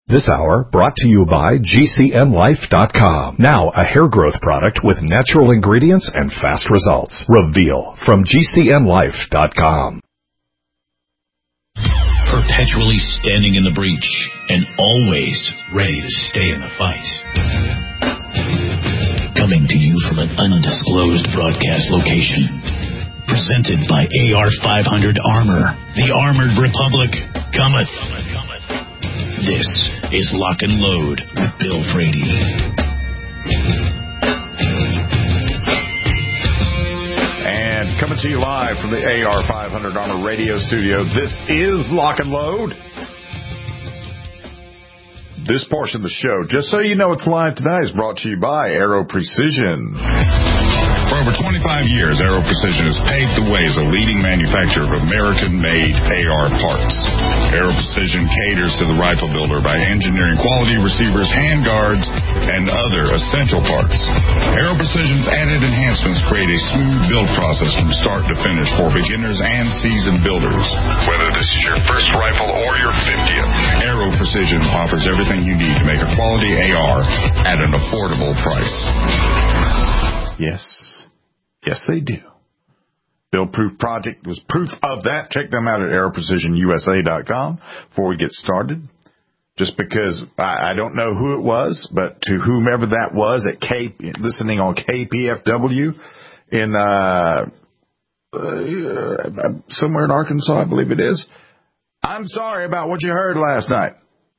This hour brought to you by GCNLife.com. Now a hair growth product with natural ingredients and fast results. Reveal from GCNLife.com. Perpetually standing in the breach and always ready to stay in the fight. Coming to you from an undisclosed broadcast location. Presented by AR-500 Armor. The Armored Republic cometh. This is Lock and Load with Bill Frady. And coming to you live from the AR-500 Armor radio studio, this is Lock and Load. This portion of the show, just so you know it's live tonight, is brought to you by Aero Precision. For over 25 years, Aero Precision has paved the way as a leading manufacturer of American-made AR parts. Aero Precision caters to the rifle builder by engineering quality receivers, handguards, and other essential parts. Aero Precision's added enhancements create a smooth build process from start to finish for beginners and seasoned builders. Whether this is your first rifle or your 50th, Aero Precision offers everything you need to make a quality AR at an affordable price. Yes, they do. Build Proof Project was proof of that. Check them out at aeroprecisionusa.com before we get started. Just because I don't know who it was, but to whomever that was at listening on KPFW in somewhere in Arkansas, I believe it is. I'm sorry about what you heard last night.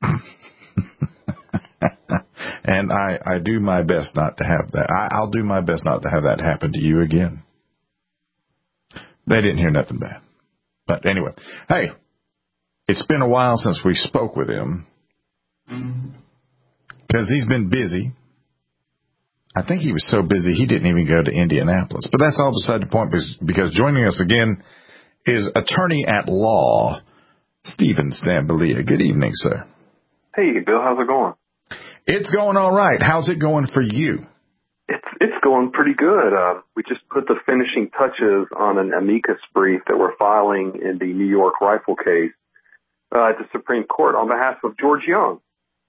And I do my best not to have that. I'll do my best not to have that happen to you again. They didn't hear nothing bad. But anyway, hey, it's been a while since we spoke with him because he's been busy. I think he was so busy he didn't even go to Indianapolis. But that's all beside the point because joining us again is attorney at law, Stephen Stambolia. Good evening, sir. Hey, Bill, how's it going? It's going all right. How's it going for you? It's going pretty good. We just put the finishing touches on an amicus brief that we're filing in the New York rifle case at the Supreme Court on behalf of George Young.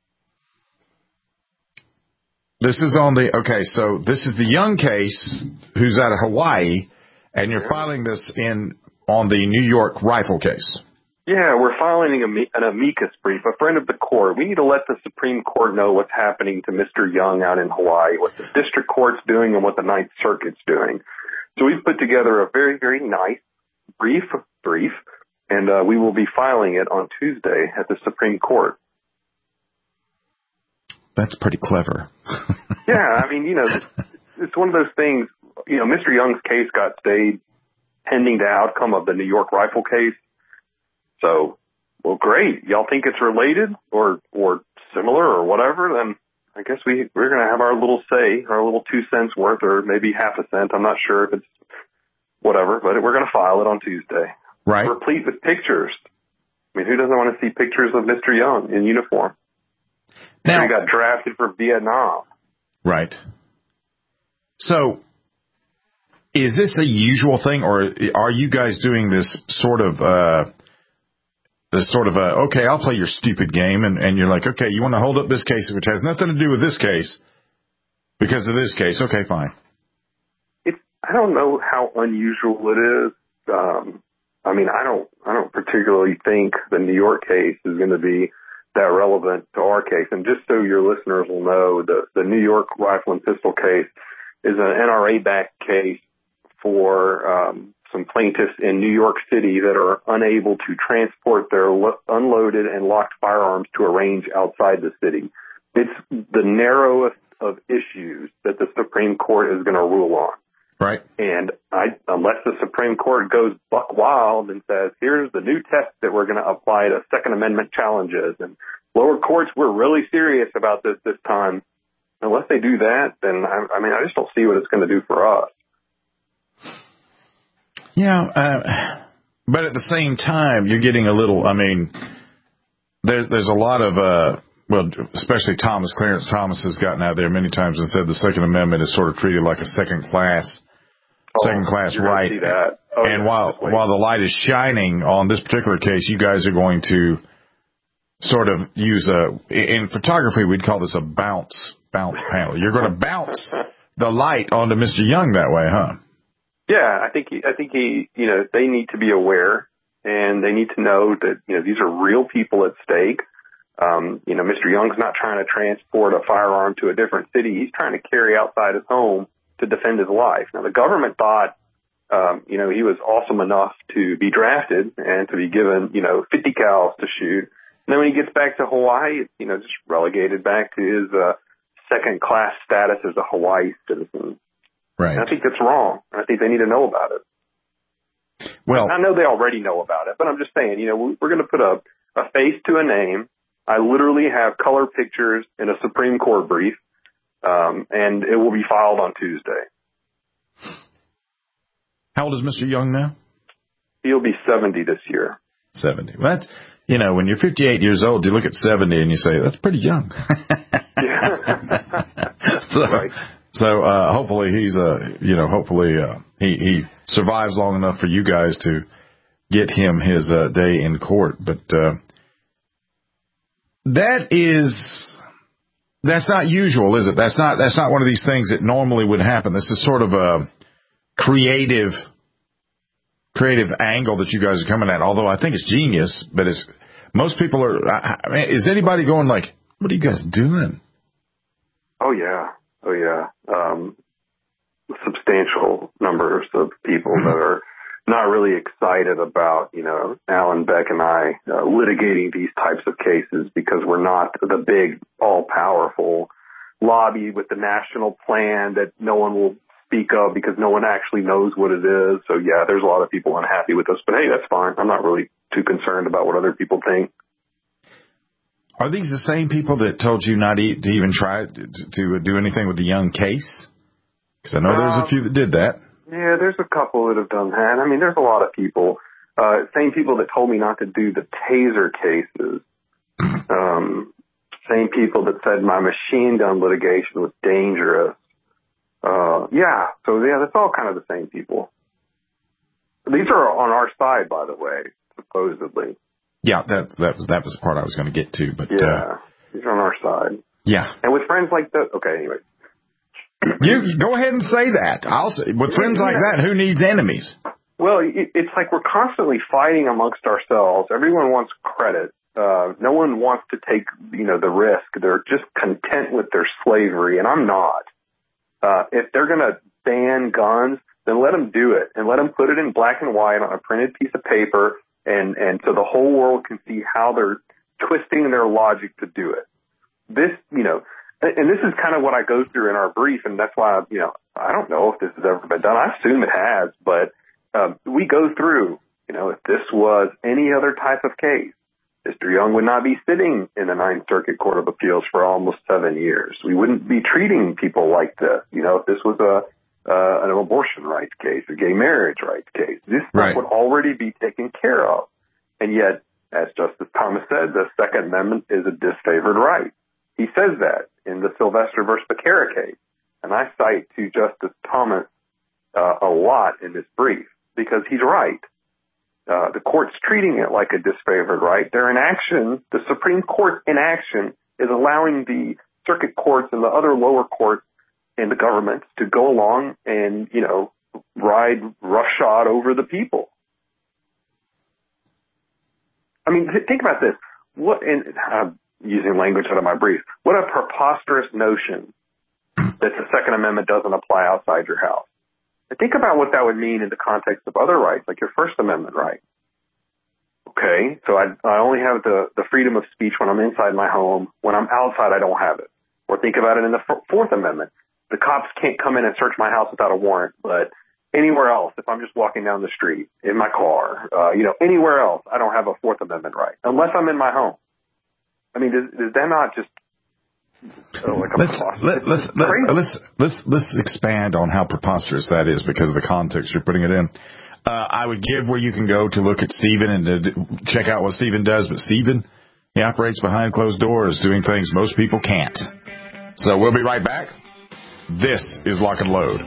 This is so this is the Young case who's out of Hawaii, and you're filing this on the New York rifle case. Yeah, we're filing an amicus brief, a friend of the court. We need to let the Supreme Court know what's happening to Mr. Young out in Hawaii, what the district court's doing and what the Ninth Circuit's doing. So we've put together a very, very nice brief, and we will be filing it on Tuesday at the Supreme Court. That's pretty clever. Yeah, I mean, it's one of those things, Mr. Young's case got stayed pending the outcome of the New York rifle case. So, well, great. Y'all think it's related or similar or whatever, then I guess we're going to have our little say, our little 2 cents worth or maybe half a cent. I'm not sure if it's whatever, but we're going to file it on Tuesday. Right. Replete with pictures. I mean, who doesn't want to see pictures of Mr. Young in uniform? Now, he got drafted for Vietnam. Right. So, is this a usual thing, or are you guys doing this sort of okay, I'll play your stupid game, and you're like, okay, you want to hold up this case, which has nothing to do with this case, because of this case. Okay, fine. I don't know how unusual it is. I mean, I don't particularly think the New York case is going to be that relevant to our case. And just so your listeners will know, the New York rifle and pistol case is an NRA-backed case for some plaintiffs in New York City that are unable to transport their unloaded and locked firearms to a range outside the city. It's the narrowest of issues that the Supreme Court is going to rule on. Right. And unless the Supreme Court goes buck wild and says, here's the new test that we're going to apply to Second Amendment challenges, and lower courts, we're really serious about this time. Unless they do that, then I just don't see what it's going to do for us. Yeah, but at the same time, you're getting a little, there's a lot of, especially Clarence Thomas has gotten out there many times and said the Second Amendment is sort of treated like a second class right. And while the light is shining on this particular case, you guys are going to sort of use in photography, we'd call this a bounce panel. You're going to bounce the light onto Mr. Young that way, huh? Yeah, I think he, they need to be aware, and they need to know that, these are real people at stake. Mr. Young's not trying to transport a firearm to a different city. He's trying to carry outside his home to defend his life. Now, the government thought, he was awesome enough to be drafted and to be given, 50 cals to shoot. And then when he gets back to Hawaii, it's, just relegated back to his second-class status as a Hawaii citizen. Right. And I think that's wrong. I think they need to know about it. Well, I know they already know about it, but I'm just saying, we're going to put a face to a name. I literally have color pictures in a Supreme Court brief, and it will be filed on Tuesday. How old is Mr. Young now? He'll be 70 this year. 70. Well, that's, when you're 58 years old, you look at 70 and you say, that's pretty young. Yeah. Right. So hopefully he survives long enough for you guys to get him his day in court. But that's not usual, is it? That's not one of these things that normally would happen. This is sort of a creative angle that you guys are coming at. Although I think it's genius, but most people are. Is anybody going like, "What are you guys doing?" Oh yeah. Substantial numbers of people that are not really excited about, Alan Beck and I litigating these types of cases because we're not the big, all-powerful lobby with the national plan that no one will speak of because no one actually knows what it is. So, yeah, there's a lot of people unhappy with us. But, hey, that's fine. I'm not really too concerned about what other people think. Are these the same people that told you not to even try to do anything with the Young case? Because I know there's a few that did that. Yeah, there's a couple that have done that. I mean, there's a lot of people. Same people that told me not to do the taser cases. Same people that said my machine gun litigation was dangerous. That's all kind of the same people. These are on our side, by the way, supposedly. Yeah, that was the part I was going to get to. But these are on our side. Yeah. And with friends like that, okay, anyway. You go ahead and say that. I'll say, with friends like that, who needs enemies? Well, it's like we're constantly fighting amongst ourselves. Everyone wants credit. No one wants to take, the risk. They're just content with their slavery, and I'm not. If they're going to ban guns, then let them do it, and let them put it in black and white on a printed piece of paper, and so the whole world can see how they're twisting their logic to do it. This, and this is kind of what I go through in our brief, and that's why, I don't know if this has ever been done. I assume it has, but we go through, if this was any other type of case, Mr. Young would not be sitting in the Ninth Circuit Court of Appeals for almost 7 years. We wouldn't be treating people like this. If this was an abortion rights case, a gay marriage rights case, this stuff would already be taken care of. And yet, as Justice Thomas said, the Second Amendment is a disfavored right. He says that in the Sylvester versus Becerra case. And I cite to Justice Thomas a lot in this brief because he's right. The court's treating it like a disfavored right. Their inaction, the Supreme Court's inaction, is allowing the circuit courts and the other lower courts and the government to go along and, ride roughshod over the people. I mean, think about this. I'm using language out of my brief. What a preposterous notion that the Second Amendment doesn't apply outside your house. Think about what that would mean in the context of other rights, like your First Amendment right. Okay, so I only have the freedom of speech when I'm inside my home. When I'm outside, I don't have it. Or think about it in the Fourth Amendment. The cops can't come in and search my house without a warrant, but anywhere else, if I'm just walking down the street, in my car, anywhere else, I don't have a Fourth Amendment right, unless I'm in my home. I mean, is that not just Let's expand on how preposterous that is because of the context you're putting it in. I would give where you can go to look at Stephen and to check out what Stephen does, but Stephen, he operates behind closed doors doing things most people can't. So we'll be right back. This is Lock and Load.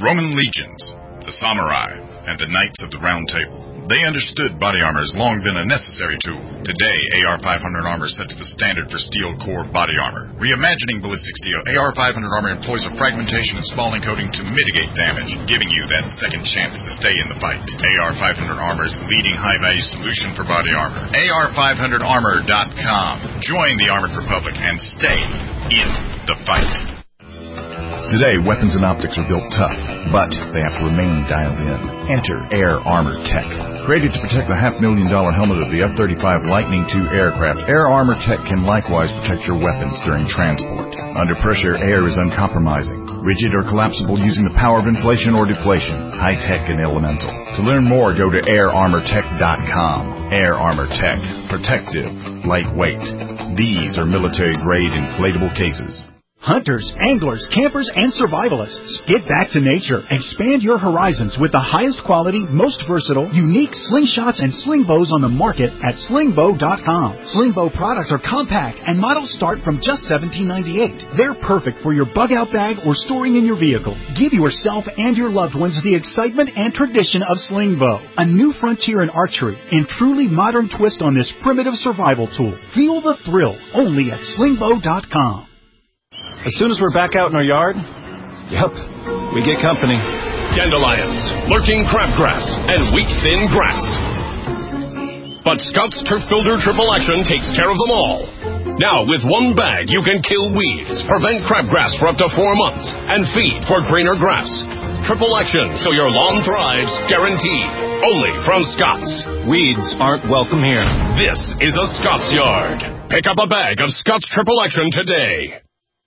Roman legions, the samurai, and the knights of the Round Table. They understood body armor has long been a necessary tool. Today, AR-500 armor sets the standard for steel core body armor. Reimagining ballistic steel, AR-500 armor employs a fragmentation and spalling coating to mitigate damage, giving you that second chance to stay in the fight. AR-500 armor is the leading high-value solution for body armor. AR500armor.com. Join the Armored Republic and stay in the fight. Today, weapons and optics are built tough, but they have to remain dialed in. Enter Air Armor Tech. Created to protect the $500,000 helmet of the F-35 Lightning II aircraft, Air Armor Tech can likewise protect your weapons during transport. Under pressure, air is uncompromising, rigid or collapsible using the power of inflation or deflation, high-tech and elemental. To learn more, go to airarmortech.com. Air Armor Tech. Protective. Lightweight. These are military-grade inflatable cases. Hunters, anglers, campers, and survivalists. Get back to nature. Expand your horizons with the highest quality, most versatile, unique slingshots and sling bows on the market at slingbow.com. Slingbow products are compact and models start from just $17.98. They're perfect for your bug-out bag or storing in your vehicle. Give yourself and your loved ones the excitement and tradition of Slingbow, a new frontier in archery and truly modern twist on this primitive survival tool. Feel the thrill only at slingbow.com. As soon as we're back out in our yard, we get company. Dandelions, lurking crabgrass, and weak-thin grass. But Scott's Turf Builder Triple Action takes care of them all. Now, with one bag, you can kill weeds, prevent crabgrass for up to 4 months, and feed for greener grass. Triple Action, so your lawn thrives, guaranteed. Only from Scott's. Weeds aren't welcome here. This is a Scott's Yard. Pick up a bag of Scott's Triple Action today.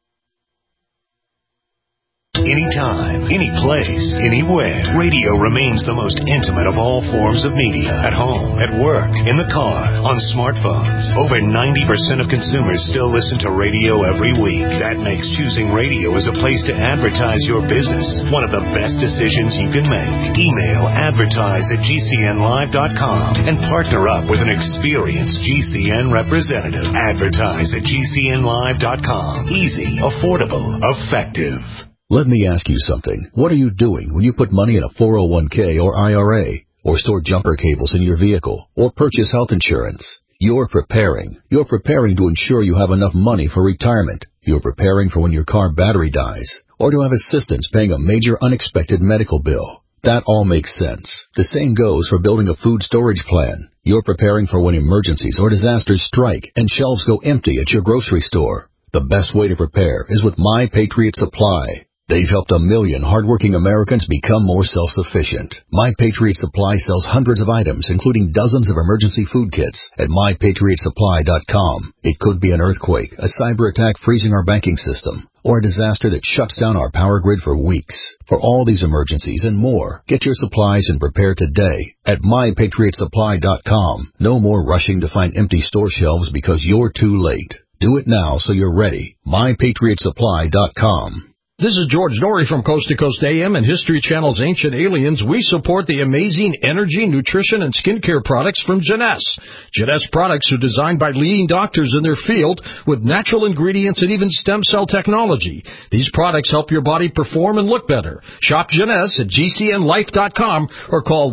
Anytime, any place, anywhere. Radio remains the most intimate of all forms of media. At home, at work, in the car, on smartphones. Over 90% of consumers still listen to radio every week. That makes choosing radio as a place to advertise your business one of the best decisions you can make. Email advertise@gcnlive.com and partner up with an experienced GCN representative. Advertise at gcnlive.com. Easy, affordable, effective. Let me ask you something. What are you doing when you put money in a 401k or IRA, or store jumper cables in your vehicle, or purchase health insurance? You're preparing. You're preparing to ensure you have enough money for retirement. You're preparing for when your car battery dies, or to have assistance paying a major unexpected medical bill. That all makes sense. The same goes for building a food storage plan. You're preparing for when emergencies or disasters strike and shelves go empty at your grocery store. The best way to prepare is with My Patriot Supply. They've helped 1 million hardworking Americans become more self-sufficient. My Patriot Supply sells hundreds of items, including dozens of emergency food kits at MyPatriotSupply.com. It could be an earthquake, a cyber attack freezing our banking system, or a disaster that shuts down our power grid for weeks. For all these emergencies and more, get your supplies and prepare today at MyPatriotSupply.com. No more rushing to find empty store shelves because you're too late. Do it now so you're ready. MyPatriotSupply.com. This is George Norrie from Coast to Coast AM and History Channel's Ancient Aliens. We support the amazing energy, nutrition, and skincare products from Jeunesse. Jeunesse products are designed by leading doctors in their field with natural ingredients and even stem cell technology. These products help your body perform and look better. Shop Jeunesse at GCNLife.com or call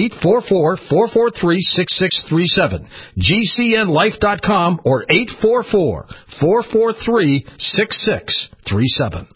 1-844-443-6637. GCNLife.com or 844-443-6637.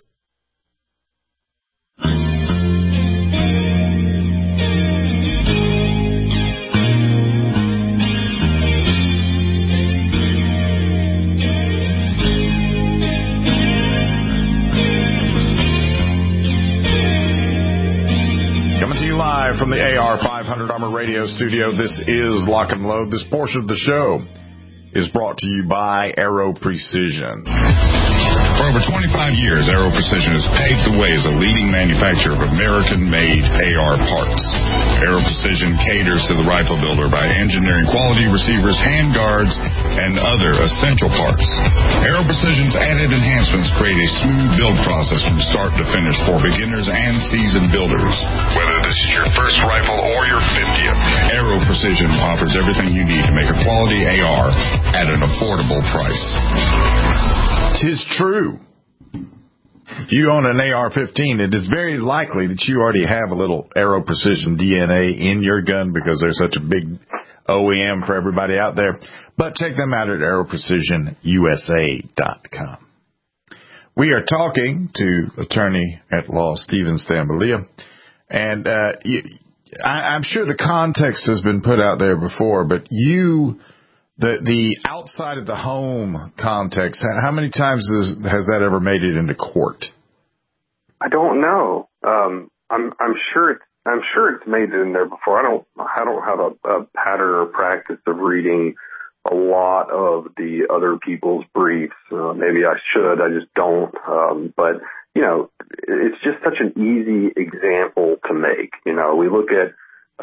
Coming to you live from the AR500 Armor Radio Studio, this is Lock and Load. This portion of the show is brought to you by Aero Precision. For over 25 years, Aero Precision has paved the way as a leading manufacturer of American-made AR parts. Aero Precision caters to the rifle builder by engineering quality receivers, handguards, and other essential parts. Aero Precision's added enhancements create a smooth build process from start to finish for beginners and seasoned builders. Whether this is your first rifle or your 50th, Aero Precision offers everything you need to make a quality AR at an affordable price. 'Tis true. you own an AR-15, it is very likely that you already have a little Aero Precision DNA in your gun because they're such a big OEM for everybody out there. But check them out at aeroprecisionusa.com. We are talking to attorney at law Stephen Stambalia, and I'm sure the context has been put out there before, but the outside of the home context, how many times has that ever made it into court? I don't know. I'm sure it's made it in there before. I don't have a pattern or practice of reading a lot of the other people's briefs. Maybe I should. I just don't. But it's just such an easy example to make. We look at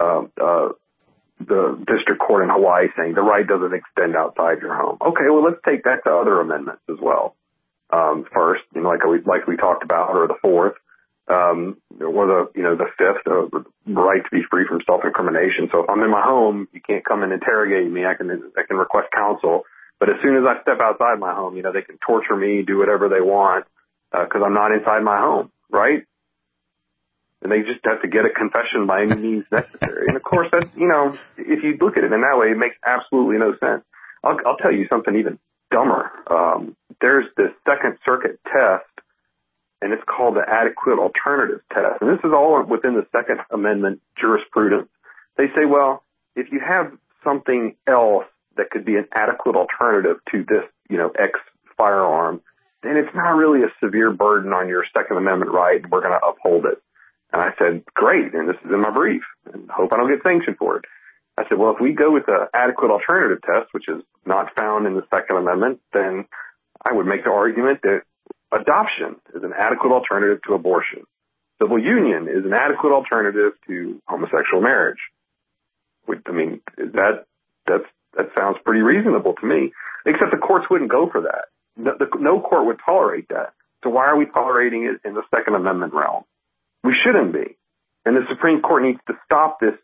the district court in Hawaii saying the right doesn't extend outside your home. Okay, well, let's take that to other amendments as well. First, like we talked about, or the fourth, or the fifth, the right to be free from self-incrimination. So if I'm in my home, you can't come and interrogate me. I can request counsel. But as soon as I step outside my home, they can torture me, do whatever they want, because I'm not inside my home, right? And they just have to get a confession by any means necessary. And of course, that's, if you look at it in that way, it makes absolutely no sense. I'll tell you something even dumber. There's this Second Circuit test, and it's called the adequate alternative test. And this is all within the Second Amendment jurisprudence. They say, well, if you have something else that could be an adequate alternative to this, X firearm, then it's not really a severe burden on your Second Amendment right, and we're going to uphold it. And I said, great, and this is in my brief, and hope I don't get sanctioned for it. I said, well, if we go with the adequate alternative test, which is not found in the Second Amendment, then I would make the argument that adoption is an adequate alternative to abortion. Civil union is an adequate alternative to homosexual marriage. That sounds pretty reasonable to me, except the courts wouldn't go for that. No court would tolerate that. So why are we tolerating it in the Second Amendment realm? We shouldn't be. And the Supreme Court needs to stop this,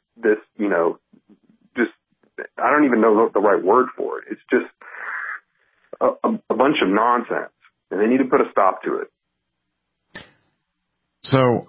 I don't even know the right word for it. It's just a bunch of nonsense. And they need to put a stop to it. So,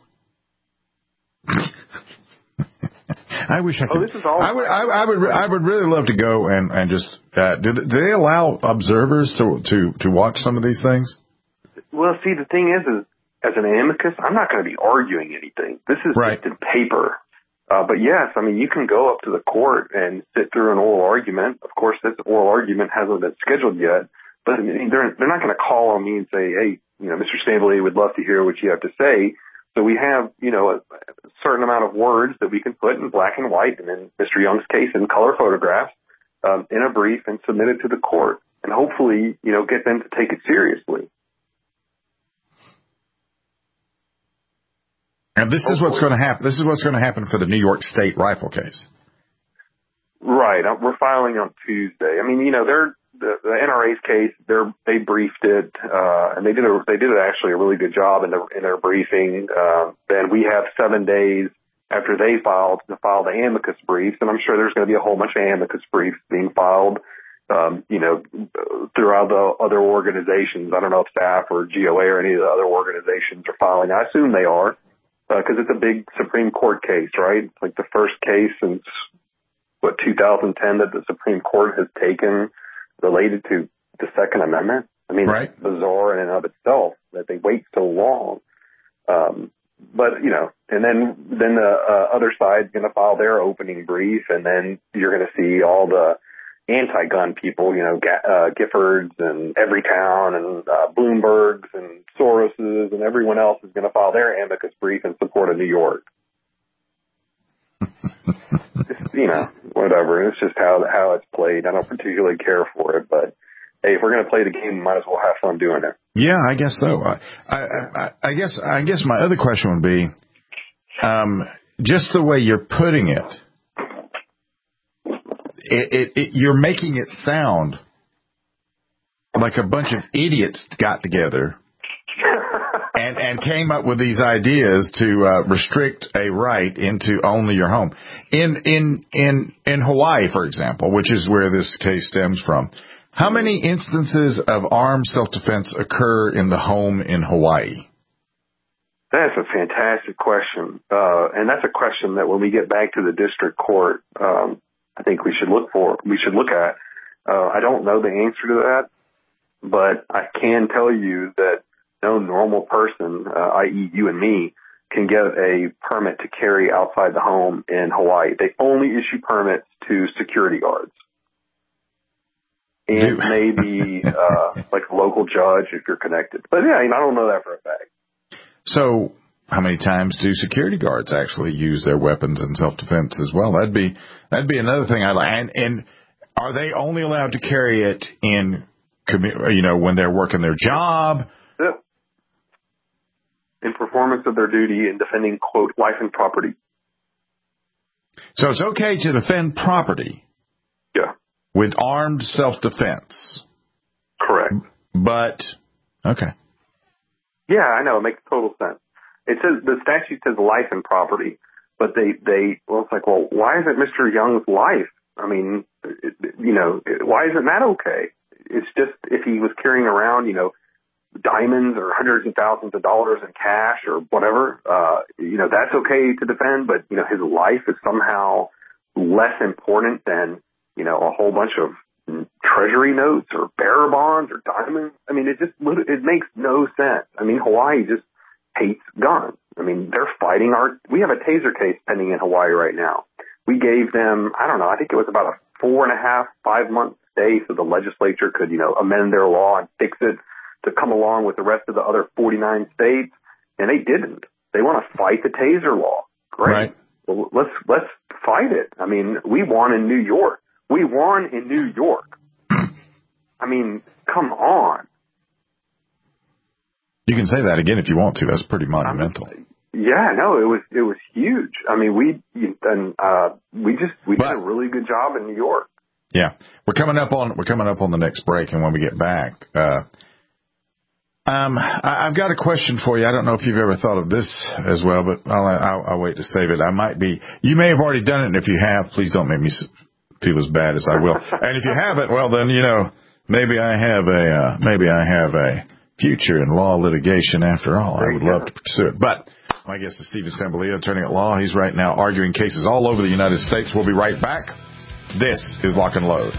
I wish I could. I would really love to go and just, do they allow observers to watch some of these things? Well, see, the thing is as an amicus, I'm not going to be arguing anything. This is just in paper. But yes, you can go up to the court and sit through an oral argument. Of course, this oral argument hasn't been scheduled yet, but they're not going to call on me and say, hey, Mr. Stambalia, we'd love to hear what you have to say. So we have, a certain amount of words that we can put in black and white, and in Mr. Young's case, in color photographs, in a brief and submit it to the court, and hopefully, get them to take it seriously. And this is what's going to happen. This is what's going to happen for the New York State rifle case. Right. We're filing on Tuesday. The NRA's case, they briefed it, and they did actually a really good job in their briefing. Then we have 7 days after they filed to file the amicus briefs, and I'm sure there's going to be a whole bunch of amicus briefs being filed, throughout the other organizations. I don't know if staff or GOA or any of the other organizations are filing. I assume they are, because it's a big Supreme Court case, right? It's like the first case since, 2010 that the Supreme Court has taken related to the Second Amendment. Right. It's bizarre in and of itself that they wait so long. But, and then the other side's going to file their opening brief, and then you're going to see all the anti-gun people, Giffords and Everytown and Bloomberg's and Soros's and everyone else is going to file their amicus brief in support of New York. Whatever. It's just how it's played. I don't particularly care for it, but hey, if we're going to play the game, we might as well have fun doing it. Yeah, I guess so. I guess my other question would be, just the way you're putting it, you're making it sound like a bunch of idiots got together and came up with these ideas to restrict a right into only your home. In Hawaii, for example, which is where this case stems from, how many instances of armed self-defense occur in the home in Hawaii? That's a fantastic question. And that's a question that when we get back to the district court, I think we should look at. I don't know the answer to that, but I can tell you that no normal person, i.e. you and me, can get a permit to carry outside the home in Hawaii. They only issue permits to security guards. And maybe like a local judge if you're connected. But yeah, I don't know that for a fact. So how many times do security guards actually use their weapons in self-defense as well? That'd be another thing I'd like. And are they only allowed to carry it in, when they're working their job? Yeah. In performance of their duty in defending, quote, life and property. So it's okay to defend property. Yeah. With armed self-defense. Correct. But, okay. Yeah, I know. It makes total sense. It says, the statute says life and property, but it's like, well, why is it Mr. Young's life? I mean, why isn't that okay? It's just if he was carrying around, diamonds or hundreds of thousands of dollars in cash or whatever, that's okay to defend, but, his life is somehow less important than, a whole bunch of treasury notes or bearer bonds or diamonds. I mean, it makes no sense. I mean, Hawaii just hates guns. I mean, they're fighting we have a taser case pending in Hawaii right now. We gave them, I think it was about a 4.5, 5 month stay so the legislature could, amend their law and fix it to come along with the rest of the other 49 states. And they didn't. They want to fight the taser law. Great. Right. Well, let's fight it. I mean, we won in New York. I mean, come on. You can say that again if you want to. That's pretty monumental. Yeah, no, it was huge. I mean, we did a really good job in New York. Yeah, we're coming up on the next break, and when we get back, I've got a question for you. I don't know if you've ever thought of this as well, but I'll wait to save it. You may have already done it, and if you have, please don't make me feel as bad as I will. And if you haven't, well, then, maybe I have a future in law litigation after all. I would love to pursue it. But my guest is Stephen Stambolito, attorney at law. He's right now arguing cases all over the United States. We'll be right back. This is Lock and Load.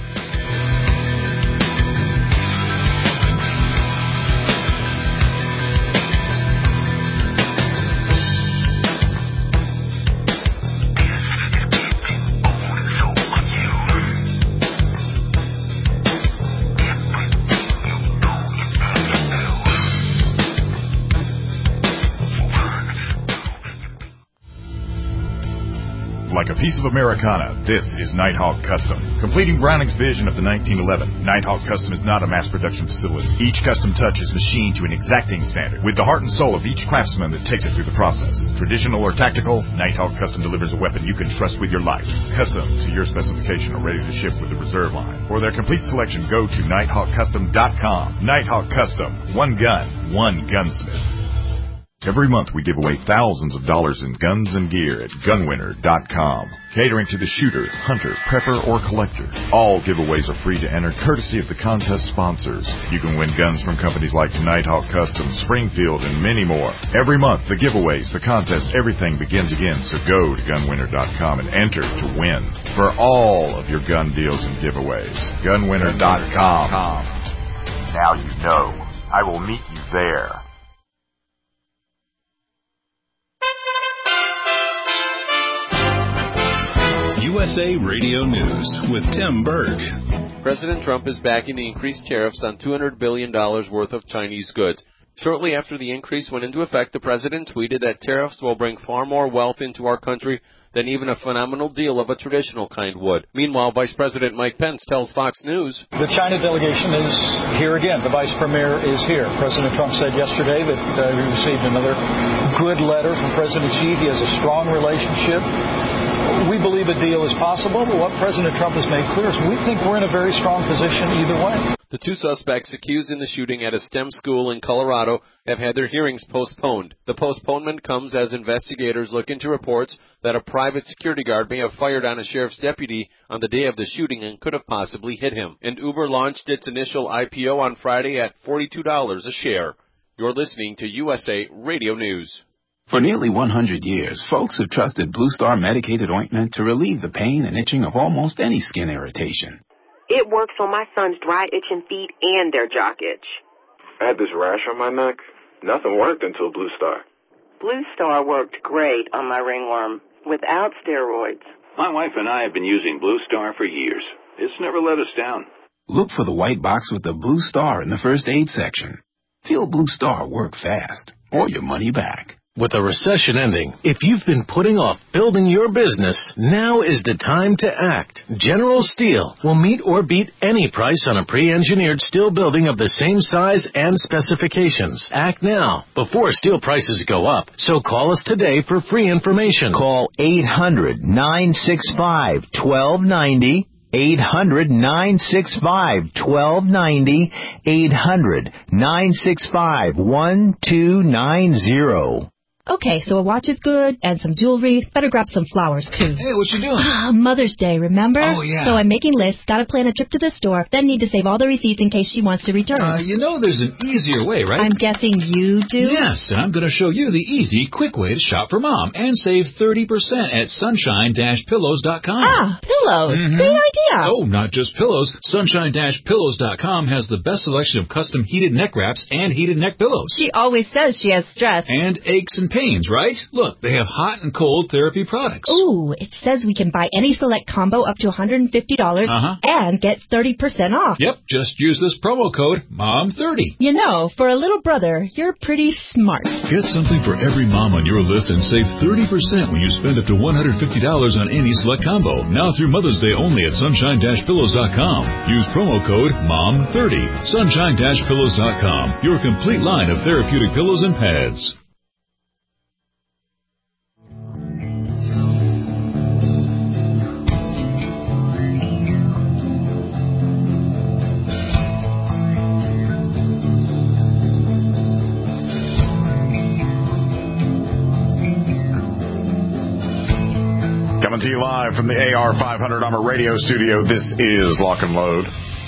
Like a piece of Americana, this is Nighthawk Custom. Completing Browning's vision of the 1911, Nighthawk Custom is not a mass production facility. Each custom touch is machined to an exacting standard, with the heart and soul of each craftsman that takes it through the process. Traditional or tactical, Nighthawk Custom delivers a weapon you can trust with your life. Custom to your specification or ready to ship with the reserve line. For their complete selection, go to nighthawkcustom.com. Nighthawk Custom. One gun, one gunsmith. Every month we give away thousands of dollars in guns and gear at gunwinner.com. Catering to the shooter, hunter, prepper, or collector. All giveaways are free to enter, courtesy of the contest sponsors. You can win guns from companies like Nighthawk Custom, Springfield, and many more. Every month, the giveaways, the contests, everything begins again. So go to gunwinner.com and enter to win for all of your gun deals and giveaways. Gunwinner.com. Now you know. I will meet you there. USA Radio News with Tim Berg. President Trump is backing the increased tariffs on $200 billion worth of Chinese goods. Shortly after the increase went into effect, the president tweeted that tariffs will bring far more wealth into our country than even a phenomenal deal of a traditional kind would. Meanwhile, Vice President Mike Pence tells Fox News, the China delegation is here again. The Vice Premier is here. President Trump said yesterday that he received another good letter from President Xi. He has a strong relationship. We believe a deal is possible, but what President Trump has made clear is we think we're in a very strong position either way. The two suspects accused in the shooting at a STEM school in Colorado have had their hearings postponed. The postponement comes as investigators look into reports that a private security guard may have fired on a sheriff's deputy on the day of the shooting and could have possibly hit him. And Uber launched its initial IPO on Friday at $42 a share. You're listening to USA Radio News. For nearly 100 years, folks have trusted Blue Star medicated ointment to relieve the pain and itching of almost any skin irritation. It works on my son's dry, itching feet and their jock itch. I had this rash on my neck. Nothing worked until Blue Star. Blue Star worked great on my ringworm without steroids. My wife and I have been using Blue Star for years. It's never let us down. Look for the white box with the Blue Star in the first aid section. Feel Blue Star work fast, or your money back. With the recession ending, if you've been putting off building your business, now is the time to act. General Steel will meet or beat any price on a pre-engineered steel building of the same size and specifications. Act now, before steel prices go up. So call us today for free information. Call 800-965-1290. 800-965-1290. 800-965-1290. Okay, so a watch is good, and some jewelry. Better grab some flowers, too. Hey, what you doing? Mother's Day, remember? Oh, yeah. So I'm making lists, gotta plan a trip to the store, then need to save all the receipts in case she wants to return. You know there's an easier way, right? I'm guessing you do? Yes, and I'm going to show you the easy, quick way to shop for Mom and save 30% at sunshine-pillows.com. Ah, pillows. Mm-hmm. Great idea. Oh, not just pillows. Sunshine-pillows.com has the best selection of custom heated neck wraps and heated neck pillows. She always says she has stress. And aches and pains, right? Look, they have hot and cold therapy products. Ooh, it says we can buy any select combo up to $150 and get 30% off. Yep, just use this promo code MOM30. You know, for a little brother, you're pretty smart. Get something for every mom on your list and save 30% when you spend up to $150 on any select combo. Now through Mother's Day only at sunshine-pillows.com. Use promo code MOM30. Sunshine-pillows.com. Your complete line of therapeutic pillows and pads. Coming to you live from the AR500 Armor Radio studio, this is Lock and Load.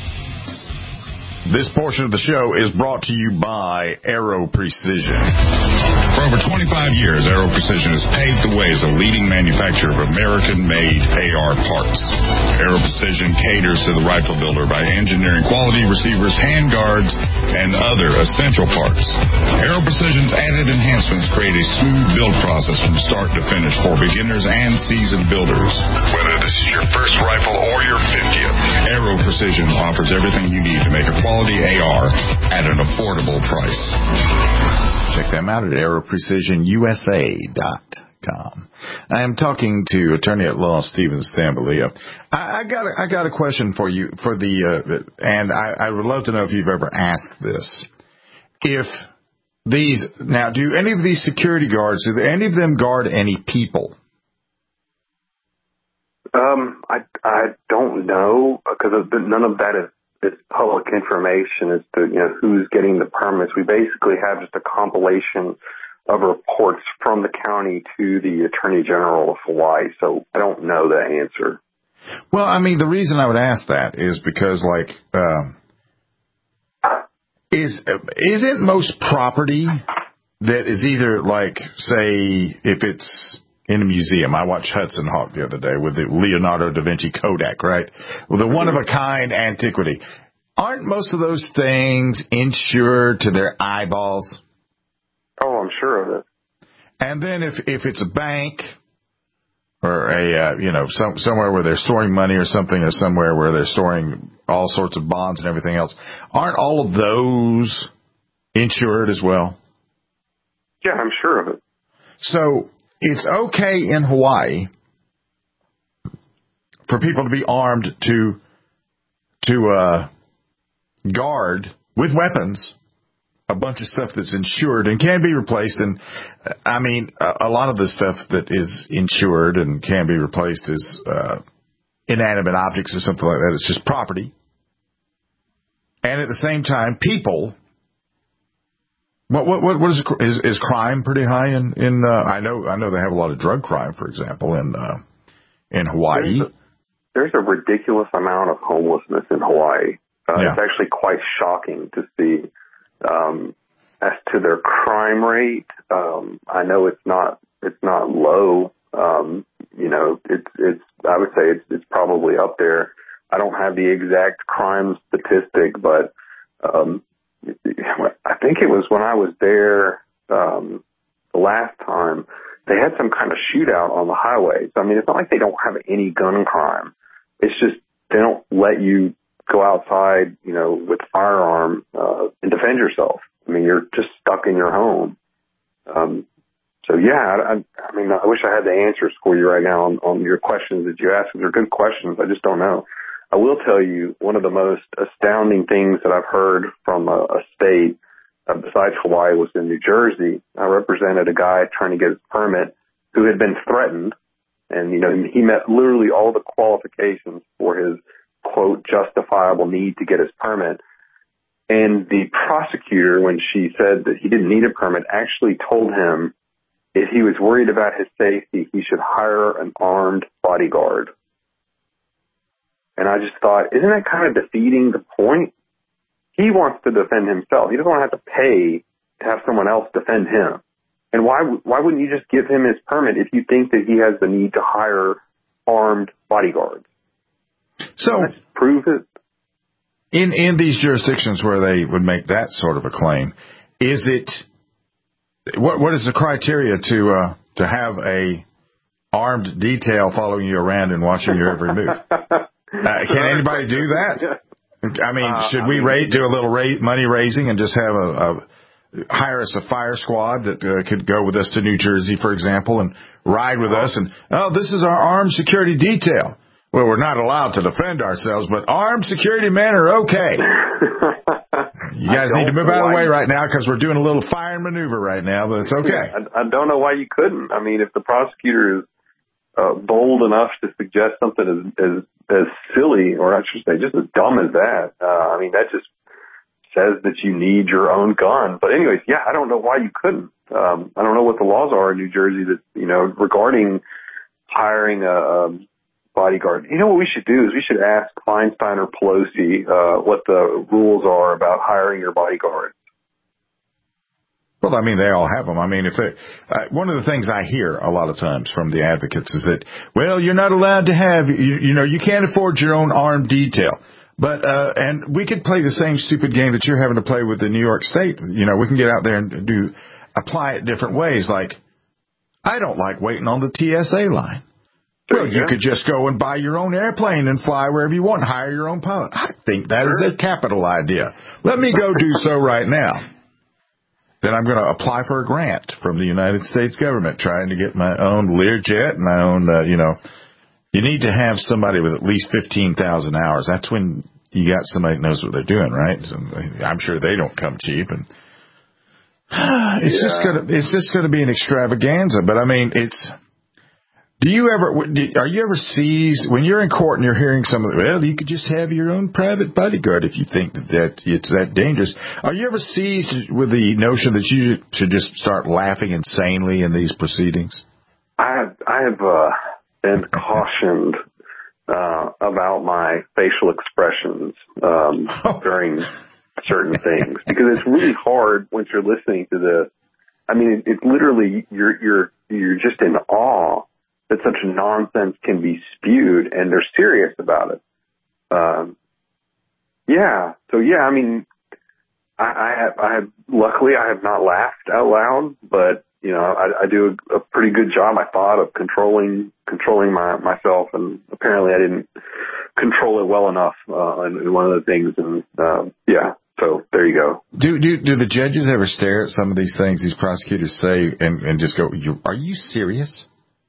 This portion of the show is brought to you by Aero Precision. For over 25 years, Aero Precision has paved the way as a leading manufacturer of American-made AR parts. Aero Precision caters to the rifle builder by engineering quality receivers, handguards, and other essential parts. Aero Precision's added enhancements create a smooth build process from start to finish for beginners and seasoned builders. Whether this is your first rifle or your 50th, Aero Precision offers everything you need to make a quality AR at an affordable price. Check them out at aeroprecisionusa.com. I am talking to attorney at law Stephen Stambolia. I got a question for you for the and I would love to know if you've ever asked this. If these now, do any of these security guards, do any of them guard any people? I don't know, because none of that is public information as to, who's getting the permits. We basically have just a compilation of reports from the county to the Attorney General of Hawaii, so I don't know the answer. Well, I mean, the reason I would ask that is because, isn't most property that is either, say, if it's in a museum. I watched Hudson Hawk the other day with the Leonardo da Vinci Kodak, right? With the one-of-a-kind antiquity. Aren't most of those things insured to their eyeballs? Oh, I'm sure of it. And then if it's a bank or somewhere where they're storing money or something, or somewhere where they're storing all sorts of bonds and everything else, aren't all of those insured as well? Yeah, I'm sure of it. So it's okay in Hawaii for people to be armed to guard with weapons a bunch of stuff that's insured and can be replaced. And I mean, a lot of the stuff that is insured and can be replaced is inanimate objects or something like that. It's just property. And at the same time, people. What is crime pretty high in I know they have a lot of drug crime, for example, in Hawaii. There's a ridiculous amount of homelessness in Hawaii. Yeah. It's actually quite shocking to see. as to their crime rate, I know it's not low. I would say it's probably up there. I don't have the exact crime statistic, but I think it was when I was there the last time, they had some kind of shootout on the highways. I mean, it's not like they don't have any gun crime. It's just they don't let you go outside, with a firearm and defend yourself. I mean, you're just stuck in your home. So yeah, I wish I had the answers for you right now on your questions that you asked. They're good questions. I just don't know. I will tell you one of the most astounding things that I've heard from a state besides Hawaii was in New Jersey. I represented a guy trying to get his permit who had been threatened, and he met literally all the qualifications for his quote justifiable need to get his permit. And the prosecutor, when she said that he didn't need a permit, actually told him if he was worried about his safety, he should hire an armed bodyguard. And I just thought, isn't that kind of defeating the point? He wants to defend himself. He doesn't want to have to pay to have someone else defend him. And why wouldn't you just give him his permit if you think that he has the need to hire armed bodyguards? So prove it. In these jurisdictions where they would make that sort of a claim, is it what is the criteria to have a armed detail following you around and watching your every move? Can anybody do that? I mean, should we do a little money raising and just have hire us a fire squad that could go with us to New Jersey, for example, and ride with us? And this is our armed security detail. Well, we're not allowed to defend ourselves, but armed security men are okay. You guys need to move out of the way right now because we're doing a little fire and maneuver right now, but it's okay. I don't know why you couldn't. I mean, if the prosecutor is bold enough to suggest something as silly, or I should say just as dumb as that, that just says that you need your own gun. But anyways, yeah, I don't know why you couldn't. I don't know what the laws are in New Jersey that, regarding hiring a bodyguard. You know what we should do is we should ask Feinstein or Pelosi what the rules are about hiring your bodyguard. Well, I mean, they all have them. I mean, one of the things I hear a lot of times from the advocates is that, well, you're not allowed to have, you can't afford your own armed detail. But, and we could play the same stupid game that you're having to play with the New York State. We can get out there and apply it different ways. Like, I don't like waiting on the TSA line. Well, you could just go and buy your own airplane and fly wherever you want and hire your own pilot. I think that is a capital idea. Let me go do so right now. Then I'm going to apply for a grant from the United States government, trying to get my own Learjet, my own, you need to have somebody with at least 15,000 hours. That's when you got somebody that knows what they're doing, right? So I'm sure they don't come cheap. And it's just going to be an extravaganza. But I mean, are you ever seized when you're in court and you're hearing you could just have your own private bodyguard if you think that it's that dangerous? Are you ever seized with the notion that you should just start laughing insanely in these proceedings? I have been cautioned about my facial expressions during certain things because it's really hard once you're listening to this. I mean, it's literally you're just in awe that such nonsense can be spewed, and they're serious about it. I mean, luckily I have not laughed out loud, but I do a pretty good job, I thought, of controlling myself, and apparently I didn't control it well enough in one of the things, and so there you go. Do the judges ever stare at some of these things these prosecutors say and just go, "Are you serious?"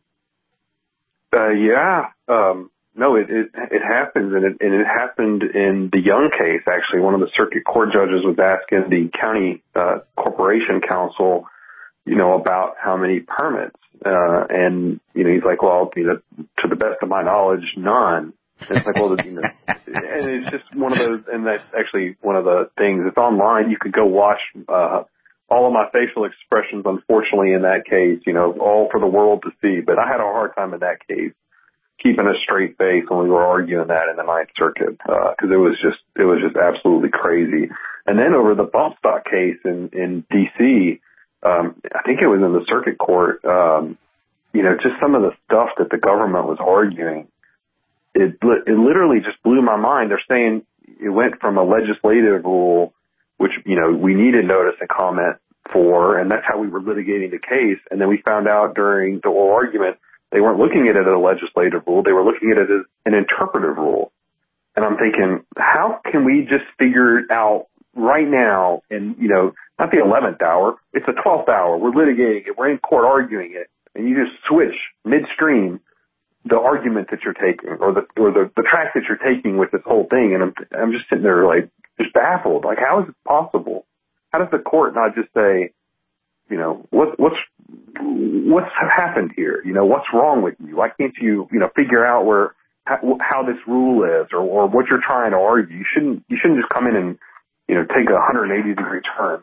No, it happens, and it happened in the Young case. Actually, one of the circuit court judges was asking the county corporation counsel, about how many permits, and he's like, well, to the best of my knowledge, none. And it's like, well, and it's just one of those, and that's actually one of the things. It's online. You could go watch all of my facial expressions, unfortunately, in that case, all for the world to see. But I had a hard time in that case keeping a straight face when we were arguing that in the Ninth Circuit, because it was just absolutely crazy. And then over the bump stock case in D.C., I think it was in the circuit court, just some of the stuff that the government was arguing, it literally just blew my mind. They're saying it went from a legislative rule, which, we needed notice and comment for, and that's how we were litigating the case. And then we found out during the oral argument, they weren't looking at it as a legislative rule. They were looking at it as an interpretive rule. And I'm thinking, how can we just figure it out right now? And, not the 11th hour, it's the 12th hour. We're litigating it. We're in court arguing it. And you just switch midstream the argument that you're taking or the track that you're taking with this whole thing. And I'm just sitting there like just baffled. Like, how is it possible? How does the court not just say, what's happened here? What's wrong with you? Why can't you, figure out how this rule is or what you're trying to argue? You shouldn't just come in and, take a 180-degree turn.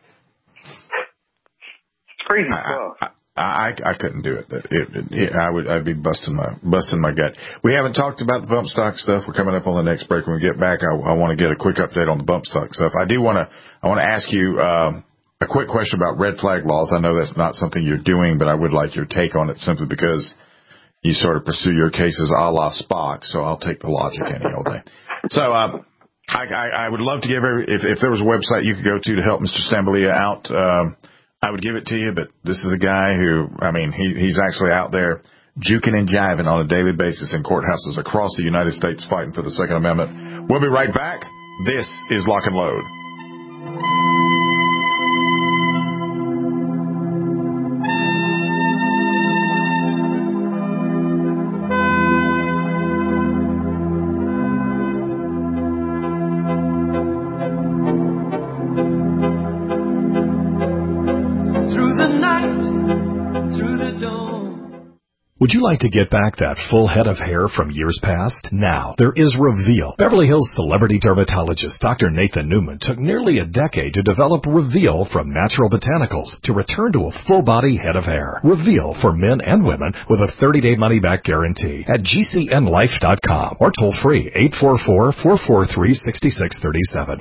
It's crazy stuff. I couldn't do it. I'd be busting my gut. We haven't talked about the bump stock stuff. We're coming up on the next break. When we get back, I want to get a quick update on the bump stock stuff. I want to ask you a quick question about red flag laws. I know that's not something you're doing, but I would like your take on it simply because you sort of pursue your cases a la Spock. So I'll take the logic any old day. So I would love to give if there was a website you could go to help Mr. Stamboulia out. I would give it to you, but this is a guy who, he's actually out there juking and jiving on a daily basis in courthouses across the United States fighting for the Second Amendment. We'll be right back. This is Lock and Load. Would you like to get back that full head of hair from years past? Now, there is Reveal. Beverly Hills celebrity dermatologist Dr. Nathan Newman took nearly a decade to develop Reveal from natural botanicals to return to a full-body head of hair. Reveal for men and women with a 30-day money-back guarantee at GCNlife.com or toll-free 844-443-6637.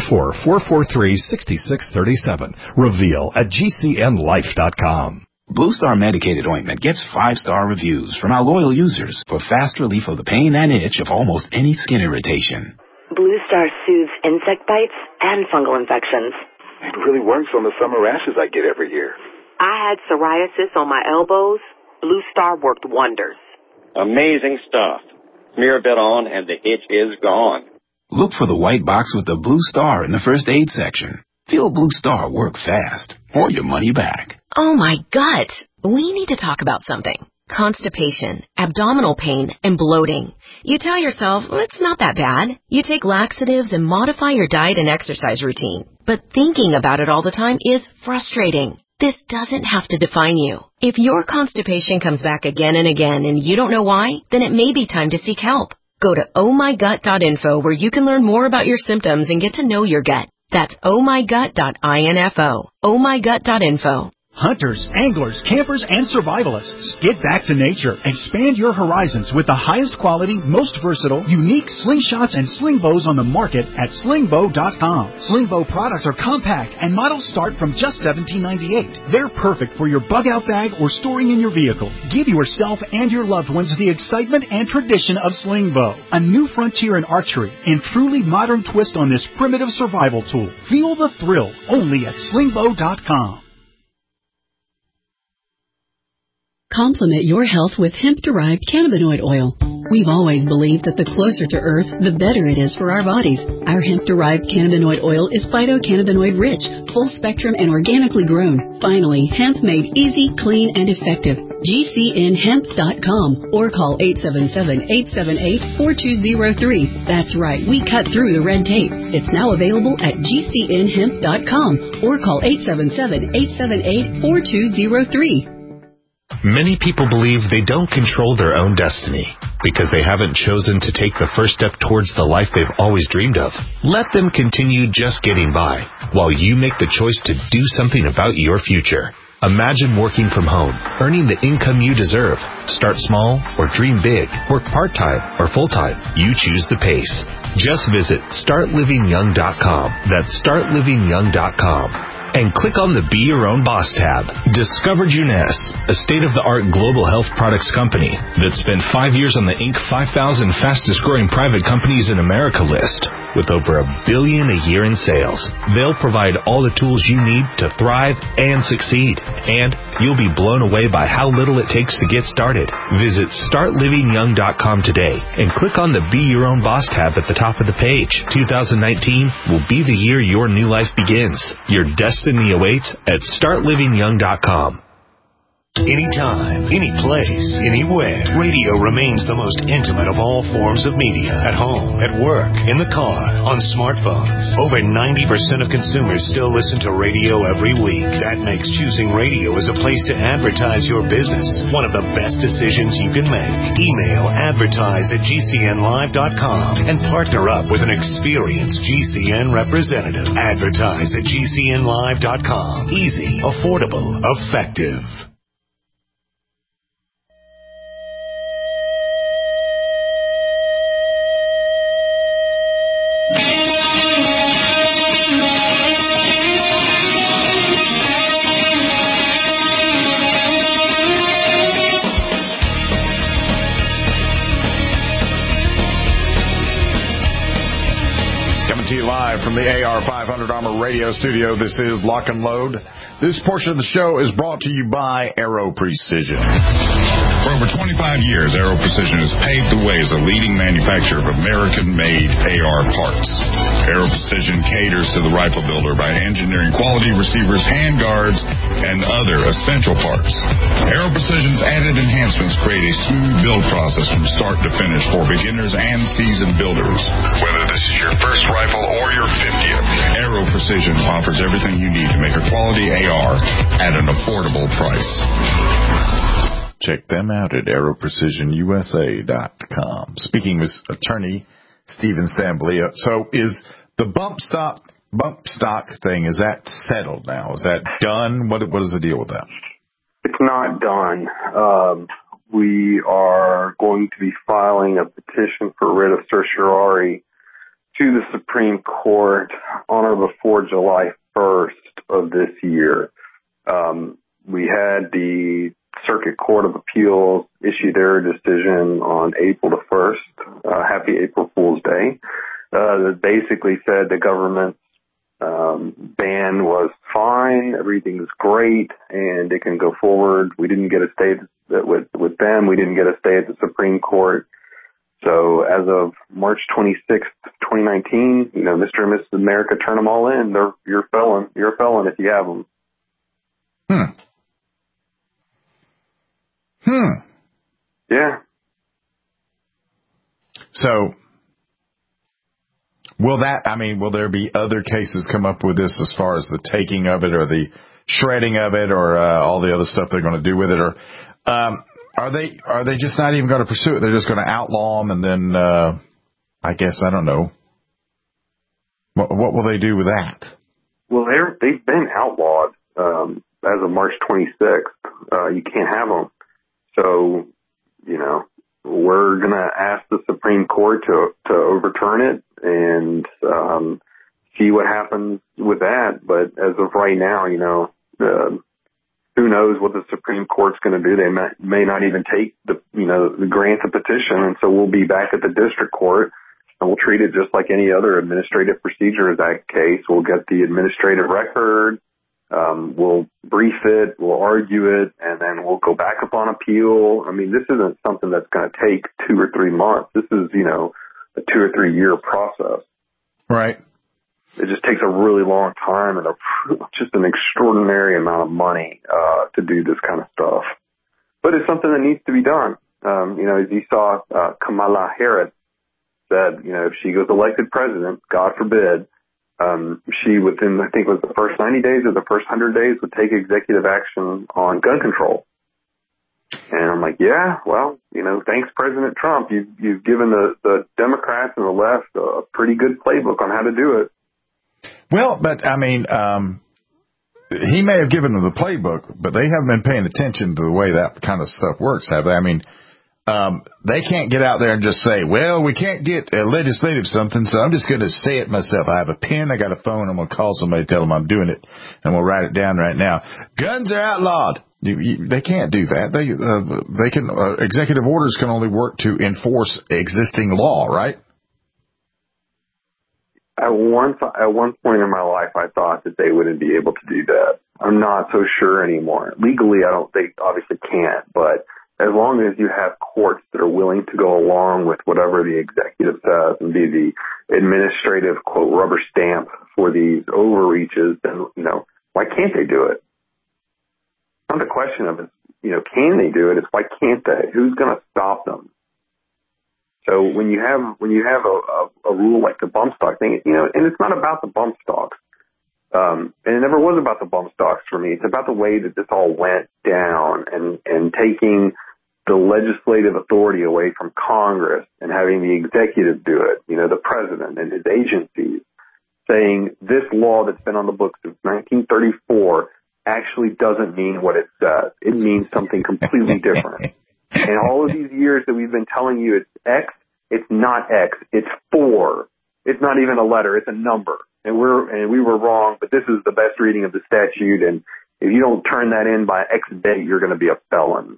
844-443-6637. Reveal at GCNlife.com. Blue Star Medicated Ointment gets 5-star reviews from our loyal users for fast relief of the pain and itch of almost any skin irritation. Blue Star soothes insect bites and fungal infections. It really works on the summer rashes I get every year. I had psoriasis on my elbows. Blue Star worked wonders. Amazing stuff. Smear a bit on and the itch is gone. Look for the white box with the Blue Star in the first aid section. Feel Blue Star work fast or your money back. Oh, my gut. We need to talk about something. Constipation, abdominal pain, and bloating. You tell yourself, well, it's not that bad. You take laxatives and modify your diet and exercise routine. But thinking about it all the time is frustrating. This doesn't have to define you. If your constipation comes back again and again and you don't know why, then it may be time to seek help. Go to ohmygut.info where you can learn more about your symptoms and get to know your gut. That's ohmygut.info. ohmygut.info. Hunters, anglers, campers, and survivalists. Get back to nature. Expand your horizons with the highest quality, most versatile, unique slingshots and sling bows on the market at slingbow.com. Slingbow products are compact and models start from just $17.98. They're perfect for your bug out bag or storing in your vehicle. Give yourself and your loved ones the excitement and tradition of Slingbow, a new frontier in archery and truly modern twist on this primitive survival tool. Feel the thrill only at slingbow.com. Complement your health with hemp-derived cannabinoid oil. We've always believed that the closer to Earth, the better it is for our bodies. Our hemp-derived cannabinoid oil is phytocannabinoid-rich, full-spectrum, and organically grown. Finally, hemp made easy, clean, and effective. GCNhemp.com or call 877-878-4203. That's right, we cut through the red tape. It's now available at GCNhemp.com or call 877-878-4203. Many people believe they don't control their own destiny because they haven't chosen to take the first step towards the life they've always dreamed of. Let them continue just getting by while you make the choice to do something about your future. Imagine working from home, earning the income you deserve. Start small or dream big. Work part-time or full-time. You choose the pace. Just visit startlivingyoung.com. That's startlivingyoung.com. And click on the Be Your Own Boss tab. Discover Jeunesse, a state-of-the-art global health products company that spent 5 years on the Inc. 5,000 fastest-growing private companies in America list. With over $1 billion a year in sales, they'll provide all the tools you need to thrive and succeed. And you'll be blown away by how little it takes to get started. Visit startlivingyoung.com today and click on the Be Your Own Boss tab at the top of the page. 2019 will be the year your new life begins. Your destiny awaits at startlivingyoung.com. Anytime, any place, anywhere, radio remains the most intimate of all forms of media. At home, at work, in the car, on smartphones. Over 90% of consumers still listen to radio every week. That makes choosing radio as a place to advertise your business one of the best decisions you can make. Email advertise@gcnlive.com and partner up with an experienced GCN representative. Advertise at gcnlive.com. Easy, affordable, effective. From the AR500 Armor Radio Studio, this is Lock and Load. This portion of the show is brought to you by Aero Precision. For over 25 years, Aero Precision has paved the way as a leading manufacturer of American-made AR parts. Aero Precision caters to the rifle builder by engineering quality receivers, handguards, and other essential parts. Aero Precision's added enhancements create a smooth build process from start to finish for beginners and seasoned builders. Whether this is your first rifle or your 50th, Aero Precision offers everything you need to make a quality AR at an affordable price. Check them out at aeroprecisionusa.com. Speaking with attorney Stephen Stamblia. So is the bump stock thing, is that settled now? Is that done? What is the deal with that? It's not done. We are going to be filing a petition for writ of certiorari to the Supreme Court on or before July 1st of this year. We had the Circuit Court of Appeals issue their decision on April the 1st. Happy April Fool's Day. That basically said the government's ban was fine, everything's great, and it can go forward. We didn't get a stay with them. We didn't get a stay at the Supreme Court. So as of March 26th, 2019, Mr. and Mrs. America, turn them all in. You're a felon. You're a felon if you have them. Yeah. So, will there be other cases come up with this as far as the taking of it or the shredding of it or all the other stuff they're going to do with it? Or are they just not even going to pursue it? They're just going to outlaw them and then, I guess, I don't know. What will they do with that? Well, they've been outlawed as of March 26th. You can't have them. So, we're going to ask the Supreme Court to overturn it and see what happens with that. But as of right now, who knows what the Supreme Court's going to do? They may not even take grant the petition, and so we'll be back at the district court, and we'll treat it just like any other Administrative Procedure Act case. We'll get the administrative record. We'll brief it, we'll argue it, and then we'll go back up on appeal. This isn't something that's going to take 2 or 3 months. This is, a 2 or 3 year process. Right. It just takes a really long time and just an extraordinary amount of money to do this kind of stuff. But it's something that needs to be done. As you saw, Kamala Harris said, if she was elected president, God forbid, she within, I think it was the first 90 days or the first 100 days, would take executive action on gun control. And I'm like, yeah, well, thanks, President Trump. You've given the Democrats and the left a pretty good playbook on how to do it. Well, but he may have given them the playbook, but they haven't been paying attention to the way that kind of stuff works, have they? I mean, they can't get out there and just say, well, we can't get legislative something, so I'm just going to say it myself. I have a pen, I got a phone, I'm going to call somebody, tell them I'm doing it, and we'll write it down right now. Guns are outlawed. They can't do that. They can executive orders can only work to enforce existing law, right? At one point in my life, I thought that they wouldn't be able to do that. I'm not so sure anymore. Legally, they obviously can't, but as long as you have courts that are willing to go along with whatever the executive says and be the administrative, quote, rubber stamp for these overreaches, then, why can't they do it? Not the question of it, can they do it? It's why can't they? Who's going to stop them? So when you have a rule like the bump stock thing, and it's not about the bump stocks, and it never was about the bump stocks for me. It's about the way that this all went down and taking the legislative authority away from Congress and having the executive do it, the president and his agencies, saying this law that's been on the books since 1934 actually doesn't mean what it says. It means something completely different. And all of these years that we've been telling you it's X, it's not X, it's 4. It's not even a letter, it's a number. And we were wrong, but this is the best reading of the statute, and if you don't turn that in by X date, you're going to be a felon.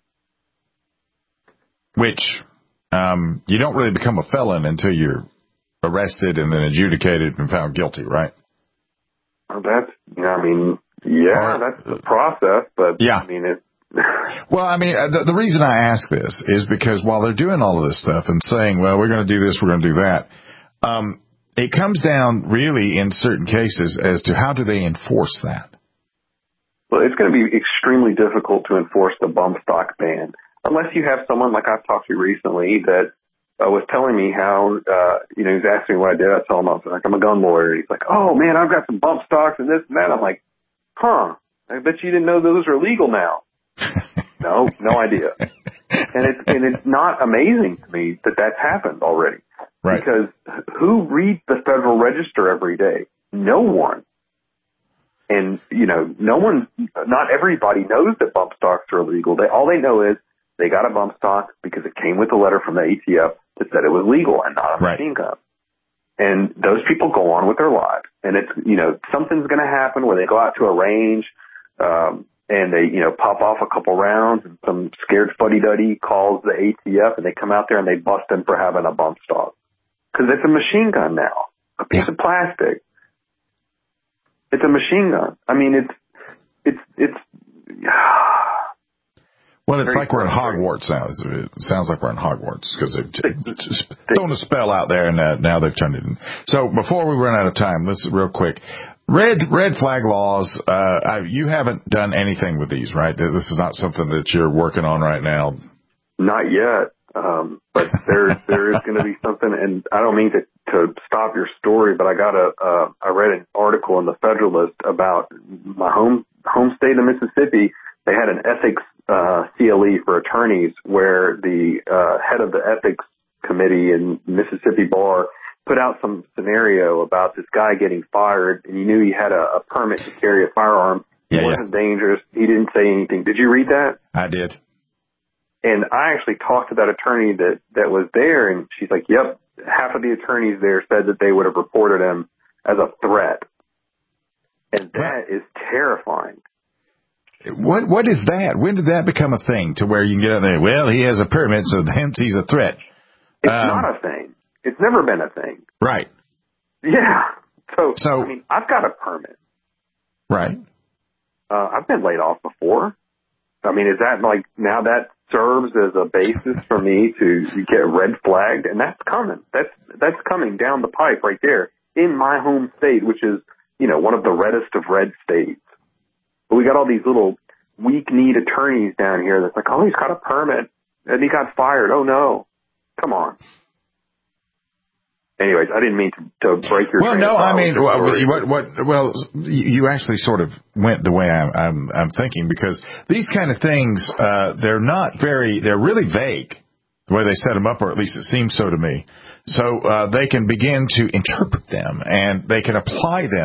Which, you don't really become a felon until you're arrested and then adjudicated and found guilty, right? Well, that's the process, but yeah. Well, the reason I ask this is because while they're doing all of this stuff and saying, well, we're going to do this, we're going to do that, it comes down really in certain cases as to how do they enforce that? Well, it's going to be extremely difficult to enforce the bump stock ban unless you have someone like I've talked to recently that was telling me how, he was asking me what I did. I told him, I'm a gun lawyer. He's like, oh, man, I've got some bump stocks and this and that. I'm like, I bet you didn't know those are legal now. No idea. And it's not amazing to me that that's happened already. Right. Because who reads the Federal Register every day? No one. And, not everybody knows that bump stocks are illegal. All they know is they got a bump stock because it came with a letter from the ATF that said it was legal and not a machine gun. And those people go on with their lives. And it's, something's going to happen where they go out to a range, and they, pop off a couple rounds and some scared fuddy-duddy calls the ATF and they come out there and they bust them for having a bump stock. Cause it's a machine gun now. A piece of plastic. It's a machine gun. It's well, it's like we're in Hogwarts now. It sounds like we're in Hogwarts because they've just thrown a spell out there and now they've turned it in. So before we run out of time, let's real quick. Red flag laws, you haven't done anything with these, right? This is not something that you're working on right now. Not yet. But there is going to be something, and I don't mean to stop your story, but I read an article in the Federalist about my home state of Mississippi. They had an ethics, CLE for attorneys where the, head of the ethics committee in Mississippi Bar put out some scenario about this guy getting fired, and you knew he had a permit to carry a firearm. He wasn't dangerous. He didn't say anything. Did you read that? I did. And I actually talked to that attorney that was there, and she's like, yep, half of the attorneys there said that they would have reported him as a threat. And that is terrifying. What is that? When did that become a thing to where you can get out there, well, he has a permit, so hence he's a threat? It's not a thing. It's never been a thing. Right. Yeah. So I've got a permit. Right. I've been laid off before. Is that now that serves as a basis for me to get red flagged? And that's coming. That's coming down the pipe right there in my home state, which is, one of the reddest of red states. But we got all these little weak-kneed attorneys down here that's like, oh, he's got a permit and he got fired. Oh no. Come on. Anyways, I didn't mean to break your. Well, no, you actually sort of went the way I'm thinking, because these kind of things, they're really vague the way they set them up, or at least it seems so to me. So they can begin to interpret them and they can apply them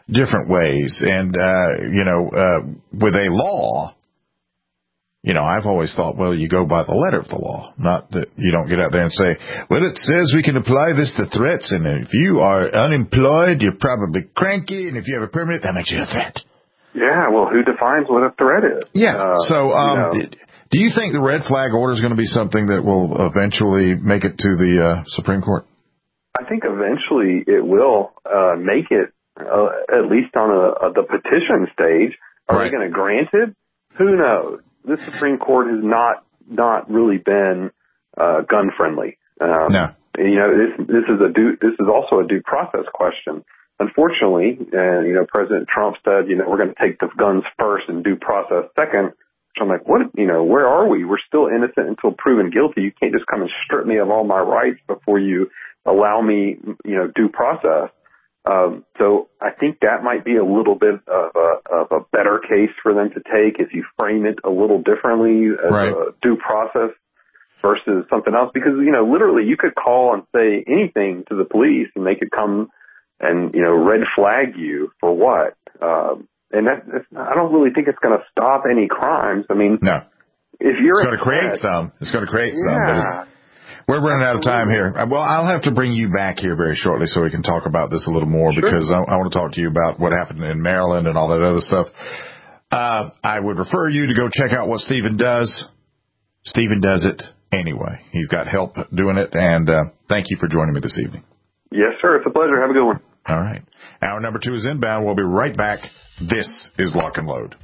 different ways. And, with a law, I've always thought, well, you go by the letter of the law, not that you don't get out there and say, well, it says we can apply this to threats, and if you are unemployed, you're probably cranky, and if you have a permit, that makes you a threat. Yeah, well, who defines what a threat is? Yeah, do you think the red flag order is going to be something that will eventually make it to the Supreme Court? I think eventually it will make it, at least on the petition stage. Are they going to grant it? Who knows? This Supreme Court has not really been gun friendly. No. This is also a due process question. Unfortunately, President Trump said, we're going to take the guns first and due process second. So I'm like, what? Where are we? We're still innocent until proven guilty. You can't just come and strip me of all my rights before you allow me, due process. So I think that might be a little bit of a better case for them to take if you frame it a little differently as a due process versus something else. Because, literally you could call and say anything to the police and they could come and, red flag you for what? And I don't really think it's going to stop any crimes. I mean, no. If you're it's going to create some. It's going to create some. But we're running out of time here. Well, I'll have to bring you back here very shortly so we can talk about this a little more because I want to talk to you about what happened in Maryland and all that other stuff. I would refer you to go check out what Stephen does. Stephen does it anyway. He's got help doing it, and thank you for joining me this evening. Yes, sir. It's a pleasure. Have a good one. All right. Hour number 2 is inbound. We'll be right back. This is Lock and Load.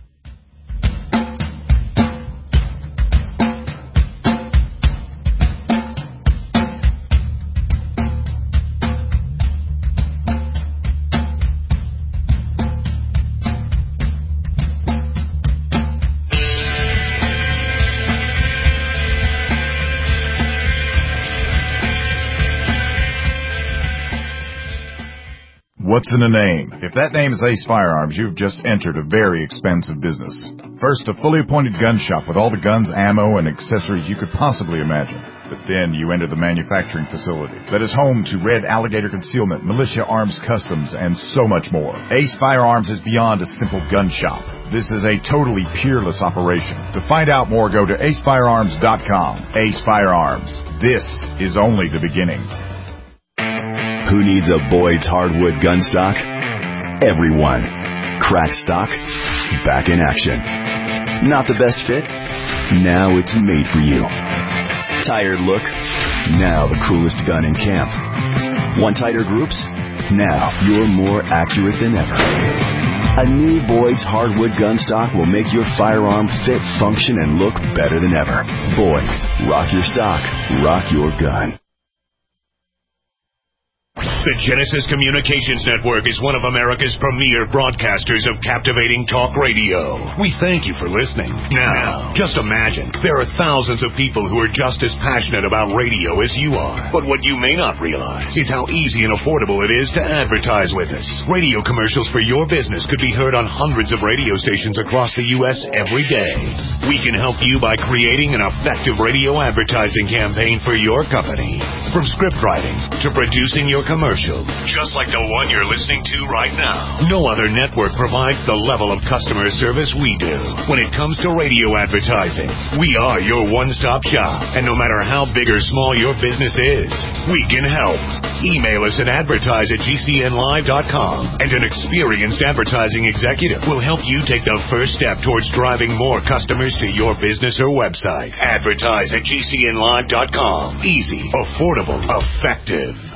What's in a name? If that name is Ace Firearms, you've just entered a very expensive business. First, a fully appointed gun shop with all the guns, ammo, and accessories you could possibly imagine. But then you enter the manufacturing facility that is home to Red Alligator Concealment, Militia Arms Customs, and so much more. Ace Firearms is beyond a simple gun shop. This is a totally peerless operation. To find out more, go to acefirearms.com. Ace Firearms. This is only the beginning. Who needs a Boyd's hardwood gun stock? Everyone. Cracked stock, back in action. Not the best fit? Now it's made for you. Tired look? Now the coolest gun in camp. Want tighter groups? Now you're more accurate than ever. A new Boyd's hardwood gun stock will make your firearm fit, function, and look better than ever. Boyd's. Rock your stock. Rock your gun. The Genesis Communications Network is one of America's premier broadcasters of captivating talk radio. We thank you for listening. Now, just imagine, there are thousands of people who are just as passionate about radio as you are. But what you may not realize is how easy and affordable it is to advertise with us. Radio commercials for your business could be heard on hundreds of radio stations across the U.S. every day. We can help you by creating an effective radio advertising campaign for your company. From script writing to producing your commercial, just like the one you're listening to right now. No other network provides the level of customer service we do. When it comes to radio advertising, we are your one-stop shop. And no matter how big or small your business is, we can help. Email us at advertise@gcnlive.com, and an experienced advertising executive will help you take the first step towards driving more customers to your business or website. Advertise@gcnlive.com. Easy, affordable, effective.